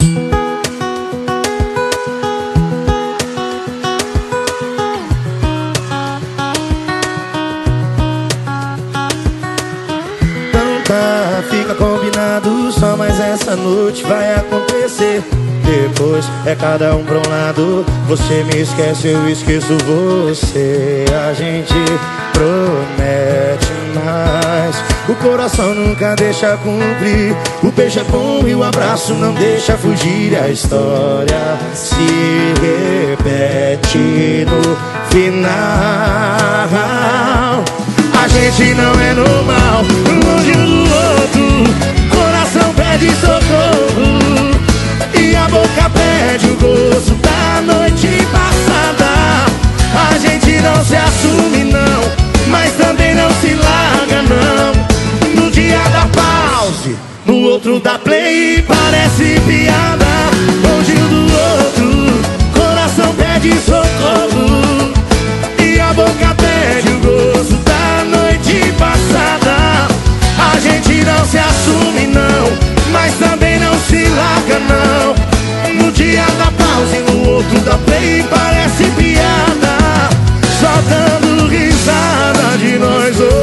Fica combinado, só mais essa noite vai acontecer. Depois é cada um pra um lado. Você me esquece, eu esqueço você. A gente promete mais, o coração nunca deixa cumprir. O beijo é bom e o abraço não deixa fugir. A história se repete no final. A gente não é normal, longe um do outro. Coração pede socorro e a boca pede o gosto da noite passada. A gente não se assume não, mas também não se larga não. No dia da pause, no outro dá play, parece piada. Longe um do outro, coração pede socorro e a boca pede o gosto da noite passada. A gente não se assume não, mas também não se larga não. No dia da pausa e no outro da play, parece piada, só dando risada de nós dois.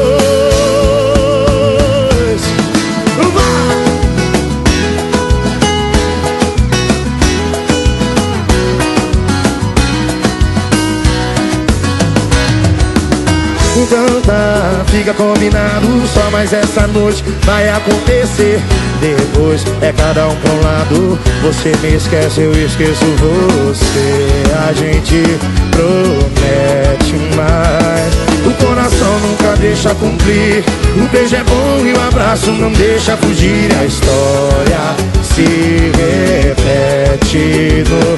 Então tá, fica combinado, só mais essa noite vai acontecer. Depois é cada um pra um lado. Você me esquece, eu esqueço você. A gente promete mais, o coração nunca deixa cumprir. O beijo é bom e o abraço não deixa fugir. A história se repete no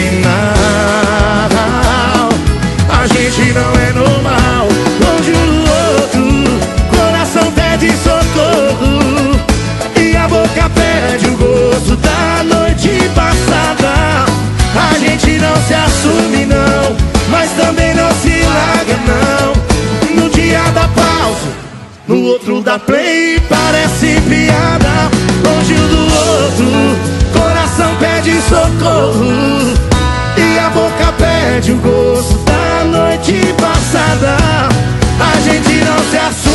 final. A gente não é normal, longe um do outro. Coração pede socorro e a boca pede o gosto da noite passada. A gente não se assume não, mas também não se larga não. No dia da pausa, no outro dá play, parece piada. Longe um do outro, coração pede socorro e a boca pede o gosto da noite passada. A gente não se assume